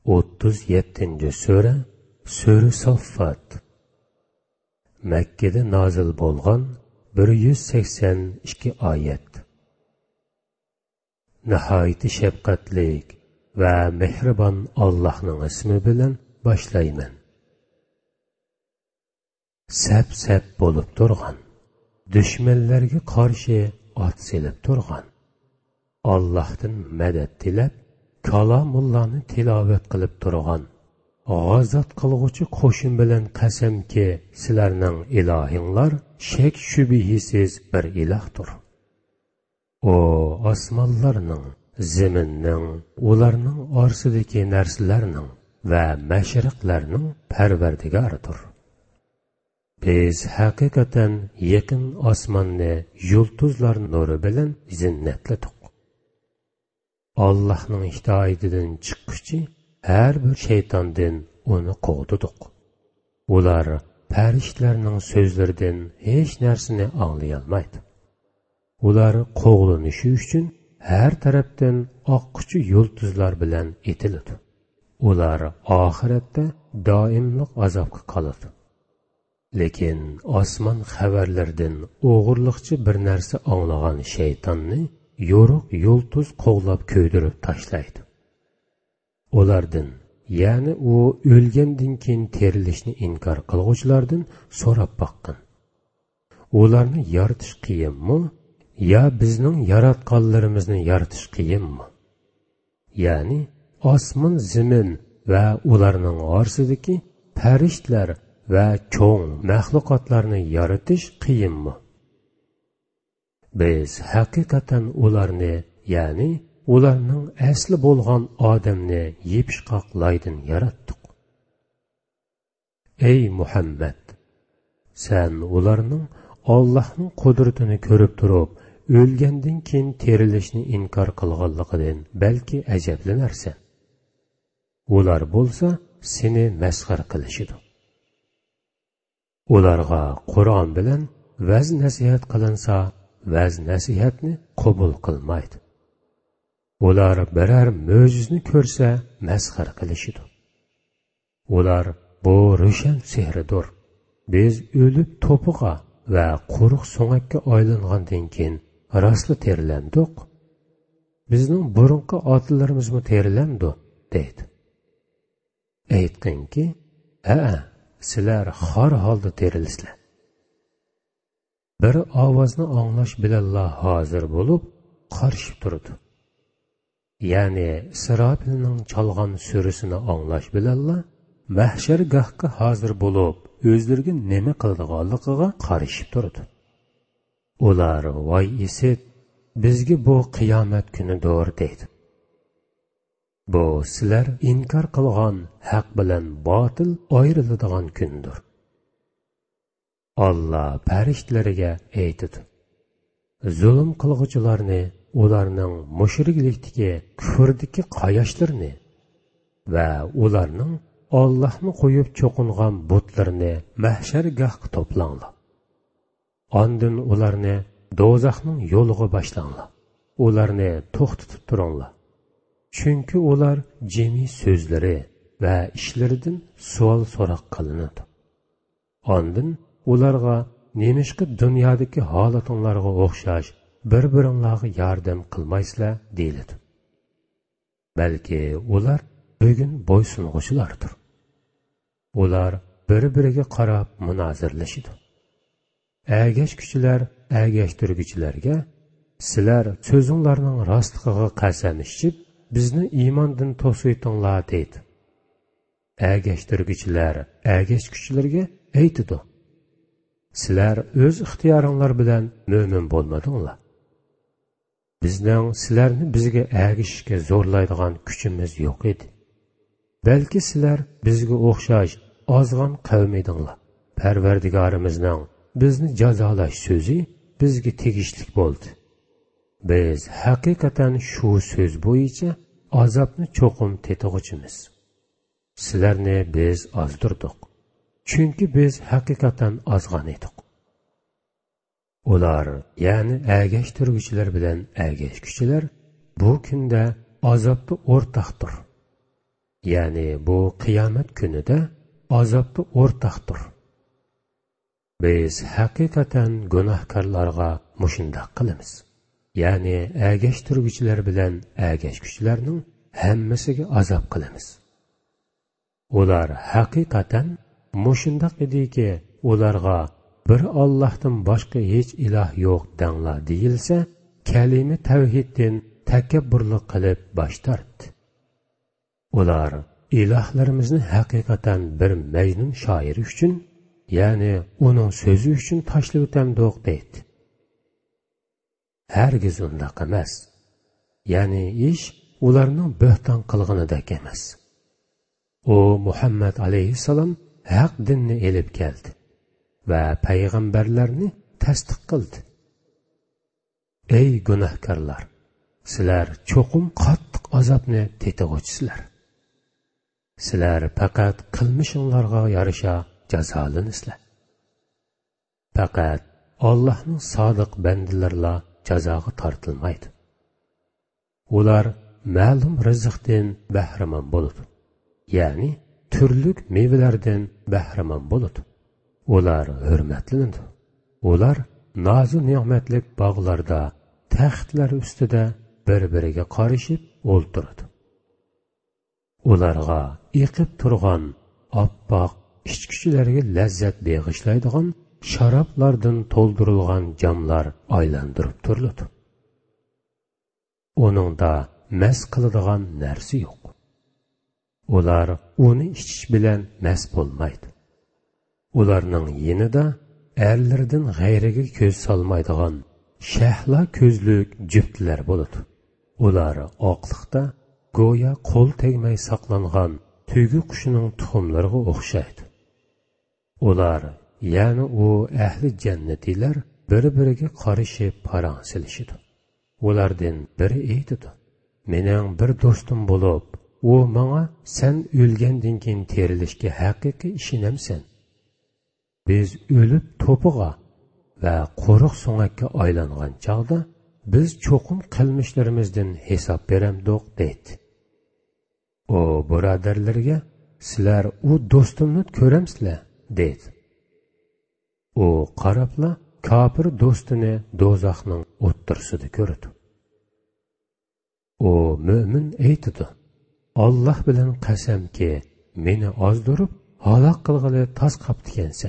37. sura Sura Saffat. Mekkede nazil bo'lgan 182 oyat. Nihoyatda shafqatlik va mehribon Allohning ismi bilan boshlayman. Sap-sap bo'lib turgan, dushmanlarga qarshi ot selib turgan, Allohdan madad tilab, kalomullohni tilovat qilib turgan, g'azot qilg'uchi qo'shin bilan qasamki, sizlarning ilohinglar shak shubhisiz bir ilohdir. O osmonlarning, zaminning, ularning orsidagi narsalarning va mashriqlarning parvardigoridir. Biz haqiqatan yaqin osmonni yulduzlar nuri bilan zinnatladik. Allohning itoatidan chiqquchi har bir shaytondan uni qovdidik. Ular farishtalarning so'zlaridan hech narsani anglay olmaydi. Ular qo'g'lanishi uchun har tarafdan oqquvchi yulduzlar bilan etiladi. Ular oxiratda doimlik azobga qoladi. Lekin osmon xabarlaridan o'g'irliqchi bir narsa anglagan shaytonni yo'ruq yulduz qo'g'lab ko'ydirib tashlaydi. Ulardan, ya'ni u o'lgandan keyin terilishni inkor qilguvchilardan so'rab boqqan. Ularni yaratish qiyinmi, yo bizning yaratganlarimizni yaratish qiyinmi? Ya'ni osmon, zamin va ularning orasidagi farishtalar va cho'ng maxluqotlarni yaratish qiyinmi? Biz haqiqatan ularni, ya'ni ularning asli bo'lgan odamni yepishqoq loydan yaratdik. Ey Muhammad, sen ularning Allohning qudratini ko'rib turib, o'lgandan keyin terilishni inkor qilganligidan balki ajablanarsan. Ular bo'lsa seni masxar qilishidi. Ularga Qur'on bilan vaz nasihat qilinsa, vaz nasihatni qabul qilmaydi. Ular biror mo'jizni ko'rsa masxar qilishidi. Ular bu ro'shan sehrdir. Biz o'lib to'piqa va quruq so'ngakka aylangandan keyin rostli terilandik. Bizning burunqi otalarimizmi terilandi, deydi. Aytqinki, sizlar xor holda terilisizlar. Bir ovozni anglash bilanla hozir bo'lib qarshib turdi. Ya'ni Isroilning chalg'an surasini anglash bilanla mahshargohga hozir bo'lib o'zlariga nima qiladiganligiga qarshib turdi. Ular voy esit, bizga bu qiyomat kunidir deydi. Bu sizlar inkor qilgan haq bilan botil ayriladigan kundir. Allah farishtalariga aytdi: zulm qilg'uvchilarni, ularning mushriklikdagi, kufrdagi qayoshlarni va ularning Allohni qo'yib cho'qingan butlarni mahshargohga to'planglar. Ondan ularni do'zaxning yo'liga boshlanglar. Ularni to'xtatib turinglar. Chunki ular jimi so'zlari va ishlaridan savol so'roq qilinadi. Ondan ularga nemishqi dunyodagi holatinglarga o'xshash bir-biringlarga yordam qilmaysizlar deyiladi. Balki ular bugun bo'ysung'uvchilardir. Ular bir-biriga qarab munozirlashidi. Agashkuchilar agashtirguchilarga, sizlar so'zinglarning rostligiga qasam ichib, bizni iymondan to'saytinglar deydi. Agashtirguchilar agashkuchilarga aytidi: sizlar o'z ixtiyoringlar bilan mo'min bo'lmadinglar. Bizning sizlarni bizga agishishga zo'rlaydigan kuchimiz yo'q edi. Balki sizlar bizga o'xshash ozg'on qavm edinglar. Parvardigorimizning bizni jazolash so'zi bizga tegishli bo'ldi. Biz haqiqatan shu so'z bo'yicha azobni cho'qim tetug'uchimiz. Sizlarni biz ozdirdik. Chunki biz haqiqatan ozg'an edik. Ular, ya'ni agashtiruvchilar bilan agashkuchilar bu kunda azobda o'rtaqdir. ya'ni bu qiyomat kunida azobda o'rtaqdir. Biz haqiqatan gunohkorlarga mushundoq qilamiz. Ya'ni agashtiruvchilar bilan agashkuchilarning hammasiga azob qilamiz. Ular haqiqatan mushundoq ediki, ularga bir Allohdan boshqa hech iloh yo'q danglar deyilsa, kalima tavhiddan takabburlik qilib bosh tortdi. Ular ilohlarimizni haqiqatan bir majnun shoir uchun, ya'ni uning so'zi uchun tashlab o'tamdiq deydi. Hargiz undaq emas. Ya'ni ish ularning bo'hton qilganidek emas. O Muhammad alayhissalom haq dinni elib keldi va payg'ambarlarni tasdiq qildi. Ey gunohkorlar, sizlar cho'qim qattiq azobni tetig'uvchisizlar. Sizlar faqat qilmishinglarga yarasha jazolanisizlar. Faqat Allohning sodiq bandilarla jazoga tortilmaydi. Ular ma'lum rizqdan bahramand bo'ladi. Ya'ni turli mevalardan bahramand bo'ladi. Ular hurmatlanadi. Ular nozu ne'matlik bog'larda, taxtlar ustida bir-biriga qarishib o'ltiradi. Ularga eqib turgan oppoq ichkichilarga lazzat beg'ishlaydigan sharoblardan to'ldirilgan jamlar aylantirib turiladi. Uningda mast qiladigan narsa yo'q. Ular uni ichish bilan mast bo'lmaydi. Ularning yinida erlardan g'ayriga ko'z solmaydigan shahla ko'zlik juftlar bo'ladi. Ular oqliqda go'yo qo'l tegmay saqlangan tuyg'u qushining tuxumlariga o'xshaydi. Ular, ya'ni u ahli jannatilar bir-biriga qarishib parang silishidi. Ulardan biri aytadi: "Mening bir do'stim bo'lib, u menga sen o'lgandan keyin terilishga haqiqiy ishonamsan? Biz o'lib to'piga va quruq so'ngakka aylangan chog'da biz cho'qim qilmishlarimizdan hisob beramdiq" deydi. O birodarlarga, sizlar u do'stimni ko'ramsizlar deydi. U qarabla kofir do'stini do'zaxning o'ttirsida ko'rdi. O mo'min aytdi: "Alloh bilan qasamki, meni ozdirib halok qilg'ili toz qaptikansan.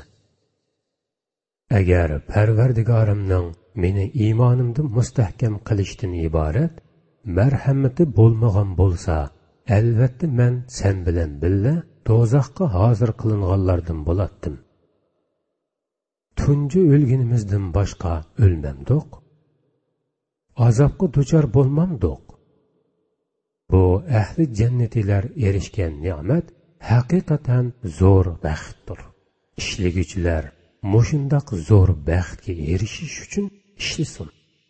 Agar Parvardigorimning meni iymonimni mustahkam qilishdan iborat marhamati bo'lmagan bo'lsa, albatta men sen bilan billa do'zaxga hozir qilinganlardan bo'latdim. Tunji o'lganimizdan boshqa o'lmamdiq. Azobga duchor bo'lmamdiq. Bu ahli jannatilar erishgan ne'mat haqiqatan zo'r baxtdir. Ishliguvchilar mushundoq zo'r baxtga erishish uchun ishlasin.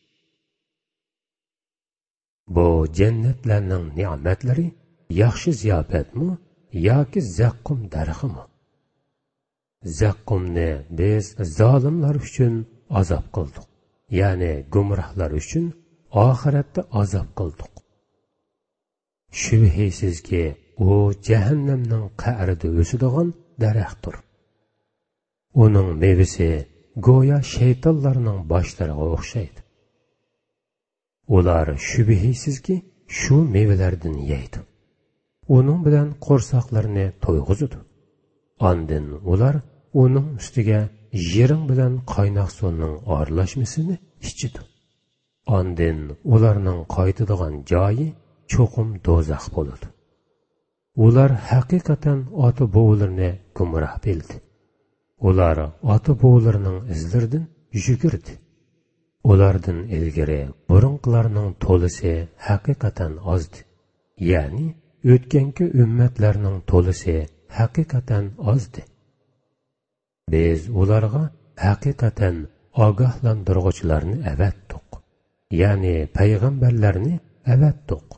Bu jannatlarning ne'matlari yaxshi ziyofatmi yoki zaqqum darximi? Zaqqumni biz zolimlar uchun azob qildik. Ya'ni gumrohlar uchun oxiratda azob qildik. Shubhisizki, u jahannamning qa'rida o'sadigan daraxtdir. Uning mevasi go'yo shaytonlarning boshlariga o'xshaydi. Ular shubhisizki shu mevalardan yeydi. Uning bilan qo'rsoqlarini to'yg'izadi. Ondan ular uning ustiga yiring bilan qaynoq suvning aralashmasini ichidi. Ondan ularning qaytadigan joyi cho'qim do'zax bo'ladi. Ular haqiqatan ota-bovlarini gumroh bildi. Ular ota-bovlarining izlaridan yugurdi. Ulardan ilgari burunqlarning to'lisi haqiqatan ozdi. Ya'ni o'tganki ummatlarning to'lisi haqiqatan ozdi. Biz ularga haqiqatan ogohlantiruvchilarni avatdik. Ya'ni payg'ambarlarni avatdik.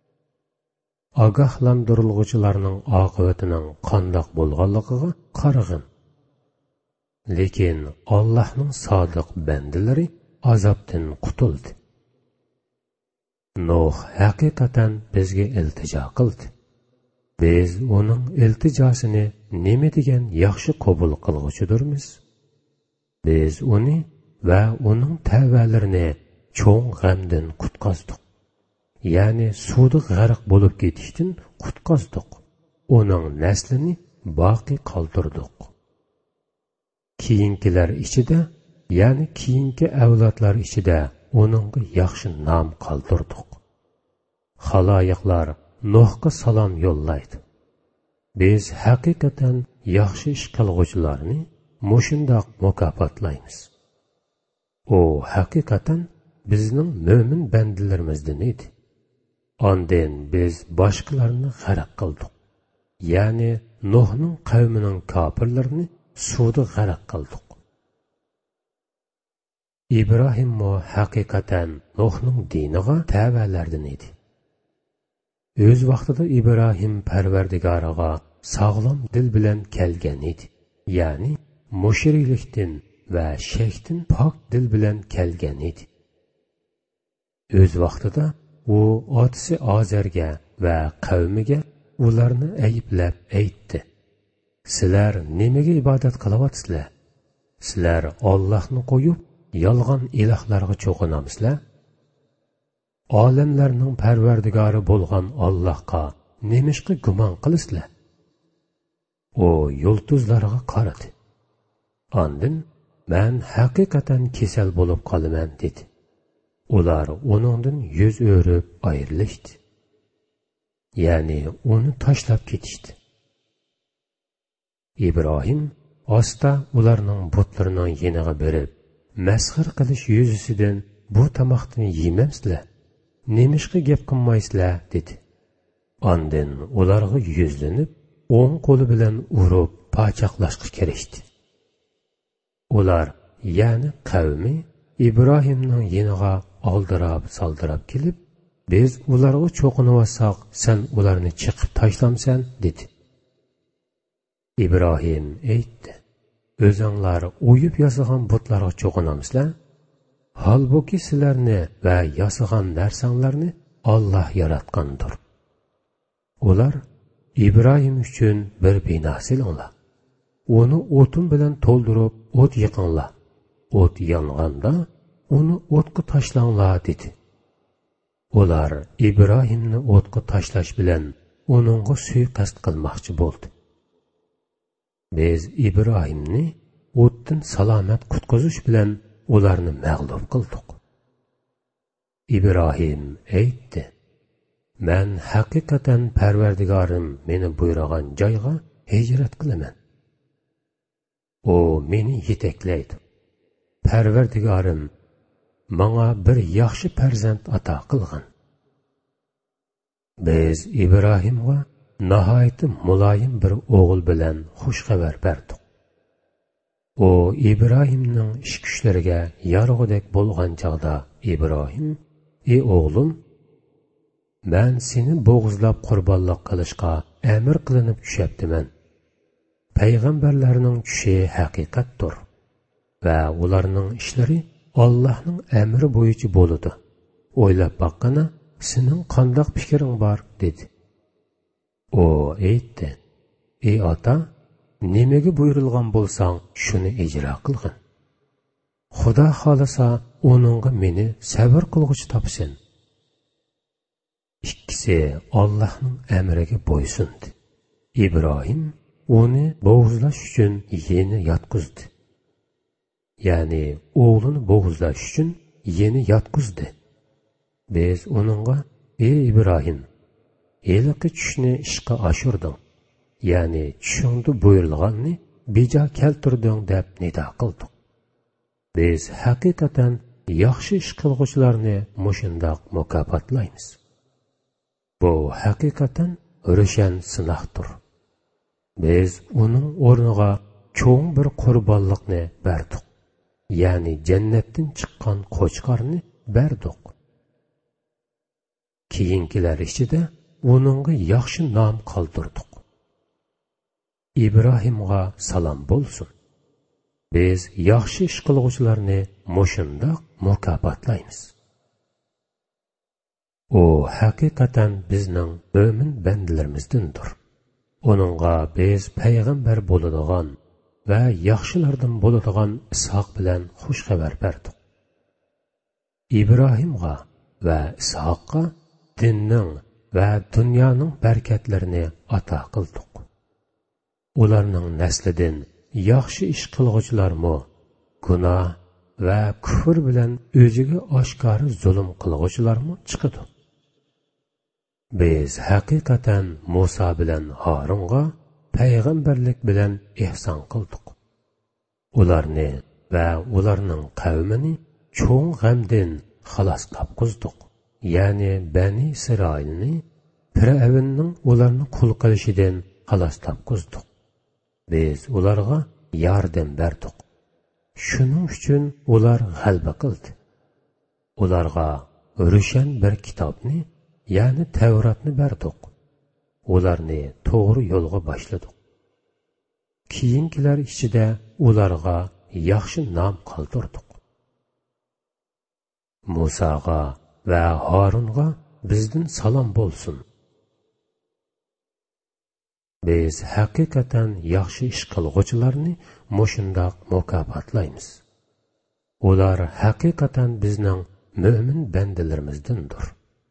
Ogohlantiruvchilarning oqibatining qandoq bo'lganligiga qarag'in. Lekin Allohning sodiq bandalari azobdan qutuldi. Nuh haqiqatan bizga iltijo qildi. biz uning iltijosini nima degan yaxshi qabul qilg'uchidurmiz. Biz uni va uning tavbalarini cho'ng g'amdan qutqazdik. Ya'ni suvda g'arq bo'lib ketishdan qutqazdik. Uning naslini boqiy qoldirdik. Keyingilar ichida, ya'ni keyingi avlodlar ichida uningga yaxshi nom qoldirdik. Xaloyiqlar Nuhga salom yo'llaydi. Biz haqiqatan yaxshi ish qilg'uvchilarni mushundoq mukofotlaymiz. O haqiqatan bizning mo'min bandalarimizdan edi. Ondan biz boshqalarni g'arq qildik. Ya'ni Nuhning qavmining kofirlarini suvda g'arq qildik. İbrahim mo haqiqatan Nuhning diniga tabalardan edi. Öz vaqtida İbrahim Parvardigoriga sog'lom dil bilan kelgan edi. Ya'ni mushriklikdan va shirkdan pok dil bilan kelgan edi. Öz vaqtida u otasi Azarga va qavmiga ularni ayblab aytdi. Sizlar nimaga ibodat qilyapsizlar? Sizlar Allohni qo'yib yolg'on ilohlarga cho'qinamsizlar? Olamlarning parvardigori bo'lgan Allohga nemishqa gumon qilasizlar? O yulduzlarga qaradi. Ondan men haqiqatan kasal bo'lib qolaman dedi. Ular onundan yüz o'rib ayrilishdi. Ya'ni uni tashlab ketishdi. İbrahim asta ularning butlarining yeniga berib, masxir qilish yuzisidan bu tamoqni yemamsizlar, nemishqa gap qilmaysizlar dedi. Ondan ularga yuzlanib, o'ng qo'li bilan urib pachaqlashga kirishdi. Ular, ya'ni qavmi İbrahimning yeniga oldirab-soldirab kelib, biz ularga cho'qinib olsak, sen ularni chiqib tashlamsan dedi. İbrahim aytdi: "O'zinglar o'yib yasagan butlarga cho'qinamsizlar? Halbuki sizlarni va yasagan narsanglarni Alloh yaratgandir." Ular İbrahim uchun bir bino silinglar. Uni o'tin bilan to'ldirib, o't yiqinglar. O't yonganda uni o'tga tashlanglar dedi. Ular İbrahimni o'tga tashlash bilan uningga suiqasd qilmoqchi bo'ldi. Biz İbrahimni o'tdan salomat qutqizish bilan ularni mag'lub qildik. İbrahim aytdi: "Men haqiqatan Parvardigorim meni buyurgan joyga hijrat qilaman. O meni yetaklaydi. Parvardigorim menga bir yaxshi farzand ato qilgan." Biz İbrahimga nihoyat muloyim bir o'g'il bilan xush xabar berdik. O İbrahimning ish kuchlariga yorug'dek bo'lgan chog'da İbrahim: "Ey o'g'lim, men seni bo'g'izlab qurbonlik qilishga amr qilinib tushabdiman. Payg'ambarlarning tushi haqiqatdir va ularning ishlari Allohning amri bo'yicha bo'ladi. O'ylab boqqana, sening qanday fikring bor?" dedi. O aytdi: "Ey ota, nimaga buyurilgan bo'lsang, shuni ijro qilgin. Xudo xolasa, uningga meni sabr qilg'uchi topsin." Ikkisi Allohning amriga bo'ysundi. İbrahim uni bo'g'izlash uchun yeni yotqizdi. Ya'ni o'g'lini bo'g'izlash uchun yeni yotqizdi. Biz uningga: "Ey İbrahim, eliqi tushni ishqa oshirding. Ya'ni tushingda buyurilganni bejo keltirding" deb nido qildik. Biz haqiqatan yaxshi ish qilg'uvchilarni mushundoq mukofotlaymiz. Bu haqiqatan ro'shan sinoqdir. Biz uning o'rniga cho'ng bir qurbonlikni berdik. Ya'ni jannatdan chiqqan qo'chqorni berdik. Keyingilar ichida uningga yaxshi nom qoldirdik. İbrahimga salom bo'lsin. Biz yaxshi ish qilguvchilarni mushundoq mukofotlaymiz. O haqiqatan bizning mo'min bandalarimizdandir. Onunğa biz payg'ambar bo'ladigan va yaxshilardan bo'ladigan Ishoq bilan xush xabar berdik. İbrahimga va Ishoqqa dinning va dunyoning barakatlarini ato qildik. Ularning naslidan yaxshi ish qilg'uvchilarmi, gunoh va kufr bilan o'ziga oshkora zulm qilg'uvchilarmi chiqadi. Biz haqiqatan Musa bilan Harunga payg'ambarlik bilan ihson qildik. Ularni va ularning qavmini cho'ng g'amdan xalos topqizdik. Ya'ni Bani Isroilni Fir'avnning ularni qul qilishidan xalos topqizdik. Biz ularga yordam berdik. Shuning uchun ular g'alaba qildi. Ularga ro'shan bir kitobni, ya'ni Tavratni berdik. Ularni to'g'ri yo'lga boshladik. Keyingilar ichida ularga yaxshi nom qoldirdik. Musaga va Harunga bizdan salom bo'lsin. Biz haqiqatan yaxshi ish qilg'uvchilarni mushundoq mukofotlaymiz. Ular haqiqatan bizning mo'min bandalarimizdandir.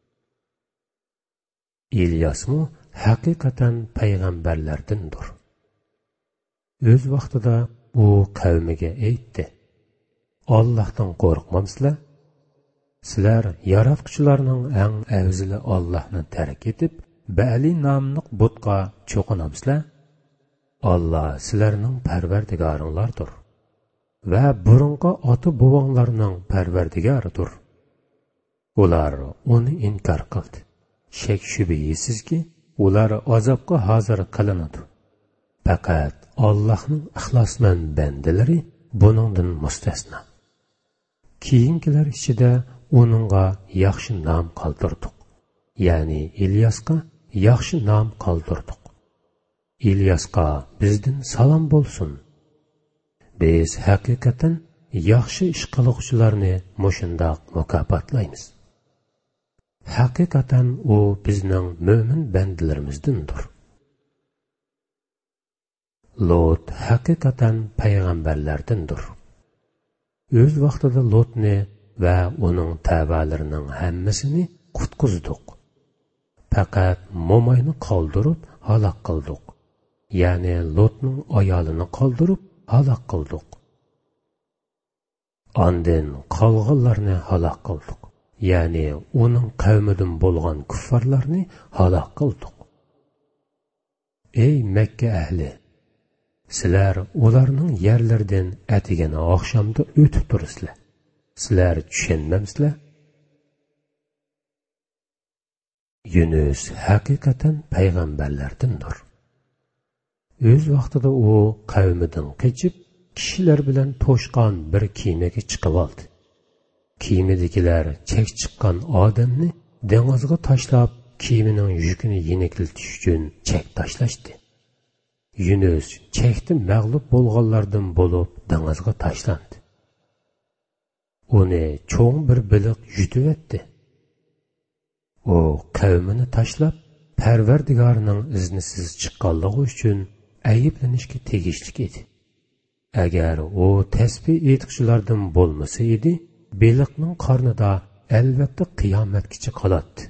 İlyasmu haqiqatan payg'ambarlardandir. O'z vaqtida u qavmiga aytdi: Allohdan qo'rqmamsizlar? Sizlar yaratquchilarning eng afzali Allohni tark etib, Ba'li nomli butqa cho'qinamsizlar? Allah sizlarning parvardigoringlardir va burungi ota-bobonglarning parvardigoridir. Ular uni inkor qildi. Shak shubhisizki, ular azobga hozir qilinadi. Faqat Allohning ixlosmand bandalari buningdan mustasno. Keyingilar ichida uningga yaxshi nom qoldirdik. Ya'ni İlyasga yaxshi nom qoldirdik. İlyasga bizdan salom bo'lsin. Biz haqiqatan yaxshi ish qiluvchilarni mushundoq mukofotlaymiz. Haqiqatan u bizning mo'min bandalarimizdandir. Lot haqiqatan payg'ambarlardandir. O'z vaqtida Lotni va uning tabalarining hammasini qutqizdik. Faqat mo'mayni qoldirib halok qildik. Ya'ni Lotning ayolini qoldirib halok qildik. Ondan qolganlarni halok qildik. Ya'ni uning qavmidan bo'lgan kuffarlarni halok qildik. Ey Makka ahli, sizlar ularning yerlaridan atigani oqshomda o'tib turasizlar. Sizlar tushunmamsizlar? Yunus haqiqatan payg'ambarlardandir. O'z vaqtida u qavmidan qochib, kishilar bilan to'shqon bir kemaga chiqib oldi. Kemadagilar chek chiqqan odamni dengizga tashlab, kemaning yukini yengiltish uchun chek tashlashdi. Yunus chekda mag'lub bo'lganlardan bo'lib dengizga tashlandi. Uni cho'ng bir biliq yutib etdi. U qavmini tashlab, Parvardigorining iznisiz chiqqanligi uchun ayblanishga tegishli edi. Agar u tasbih aytuvchilardan bo'lmasa edi, beliqning qornida albatta qiyomatgacha qoladi.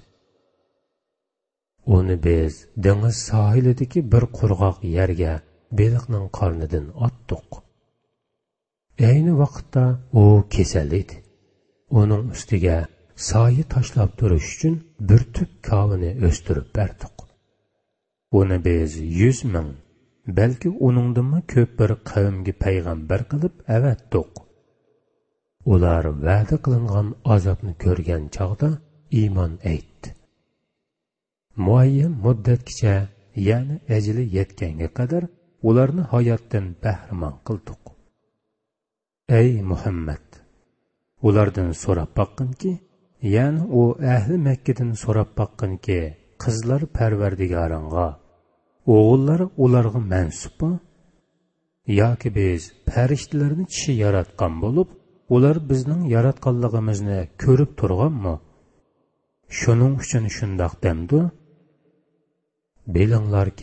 Uni biz dengiz sohilidagi bir qurg'oq yerga beliqning qornidan otdik. Ayni vaqtda u kasal edi. Uning ustiga soyi tashlab turish uchun bir tub kavini o'stirib berdik. Uni biz 100 ming, balki uningdan ko'p bir qavmga payg'ambar qilib avatdik. Ular va'da qilingan azobni ko'rgan chog'da iymon etdi. Muayyan muddatgacha, ya'ni ajali yetganga qadar ularni hayotdan bahramand qildik. Ey Muhammad, ulardan so'rab boqqinki, ya'ni u ahli Makkadan so'rab boqqinki, qizlar Parvardigoringga, o'g'illar ularga mansubmi? Yoki biz farishtalarni kishi yaratgan bo'lib, ular bizning yaratganligimizni ko'rib turganmi? Shuning uchun shundoq demdi. Bilinglarki,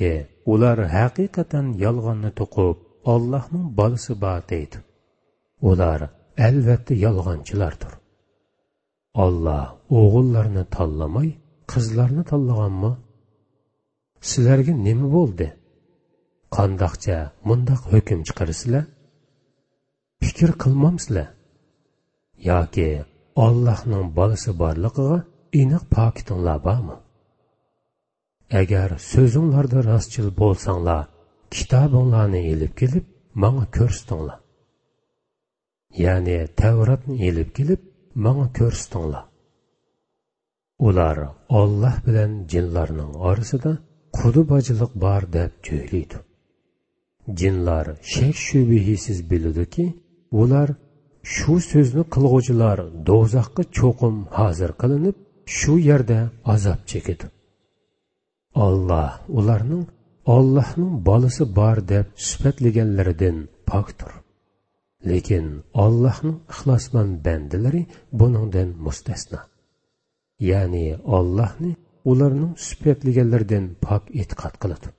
ular haqiqatan yolg'onni to'qib Allohning bolasi bor deydi. Ular albatta yolg'onchilardir. Allah o'g'illarni tanlamay, qizlarni tanlaganmi? Sizlarga nima bo'ldi? Qandoqcha mundaq hukm chiqarsizlar? Fikr qilmamsizlar? Yoki Allohning bolasi borligiga aniq pakitinglar bormi? Agar so'zinglarda rostchil bo'lsanglar, kitobinglarni elib kelib, menga ko'rsatinglar. Ya'ni Tavratni elib kelib, menga ko'rsatinglar. Ular Alloh bilan jinlarning orasida qudubachilik bor deb jo'ylaydi. Jinlar shak shubhasiz biladi-ki, ular shu so'zni qilg'uvchilar do'zaxga cho'qim hozir qilinib, shu yerda azob chekadi. Allah ularning Allohning bolasi bor deb sifatlaganlaridan pokdir. Lekin Allohning ixlosmand bandalari buningdan mustasno. Ya'ni Allohni ularning sifatlaganlaridan pok e'tiqod qiladi.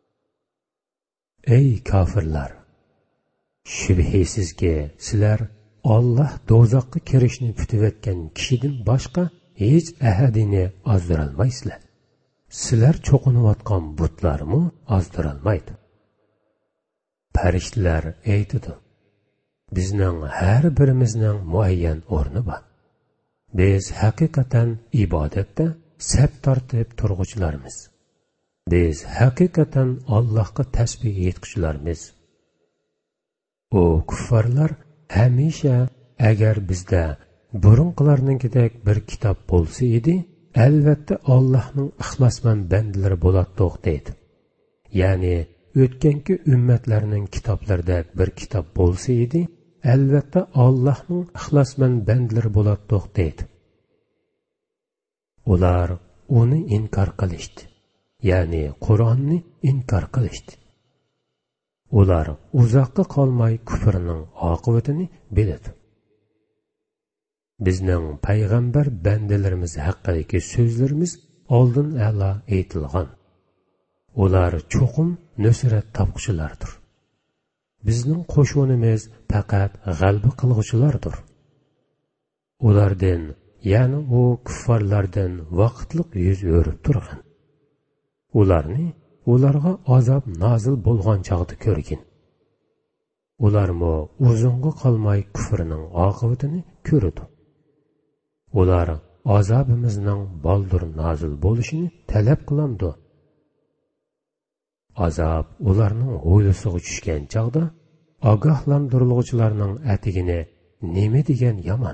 Ey kofirlar! Shubhisizki sizlar Alloh do'zaxga kirishni kutayotgan kishidan boshqa hech ahadini ozdirolmaysizlar. Sizlar cho'qinayotgan butlarmi ozdirolmaydi. Farishtalar aytadi: bizning har birimizning muayyan o'rni bor. Biz haqiqatan ibodatda saf tortib turg'uvchilarmiz. Biz haqiqatan Allohga tasbih aytuvchilarmiz. O kuffarlar hamisha agar bizda burunqilarningidek bir kitob bo'lsa edi, albatta Allohning ixlosmand bandalari bo'ladiq deydi. Ya'ni o'tganki ummatlarning kitoblarida bir kitob bo'lsa edi, albatta Allohning ixlosmand bandalari bo'ladiq deydi. Ular uni inkor qilishdi. Ya'ni Qur'onni inkor qilishdi. Ular uzoqqa qolmay kufrning oqibatini biladi. Bizning payg'ambar bandalarimiz haqidagi so'zlarimiz oldin a'lo aytilgan. Ular cho'qim nusrat topquchilardir. Bizning qo'shunimiz faqat g'alaba qilg'uchilardir. Ulardan, ya'ni o kuffarlardan vaqtliq yuz o'rib turgan. Ularga azob nozil bo'lgan chog'da ko'rgin. Ularmi uzunga qolmay kufrning oqibatini ko'rdi. Ular azobimizning baldur nozil bo'lishini talab qilamdi. Azob ularning o'ylisiga tushgan chog'da ogohlantiriluvchilarning atigini nima degan yomon.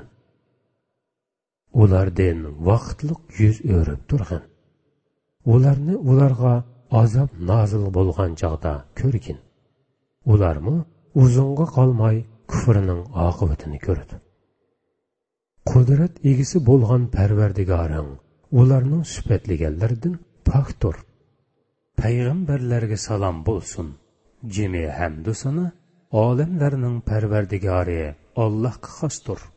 Ulardan vaqtliq yuz o'rib turgan. Ularga azob nozil bo'lgan chog'da ko'rgin. Ularmi uzunga qolmay kufrning oqibatini ko'rdi. Qudrat egisi bo'lgan Parvardigoring ularning sifatlaganlaridan pokdir. Payg'ambarlarga salom bo'lsin. Jami hamdu sana olamlarning Parvardigori Allohga xosdir.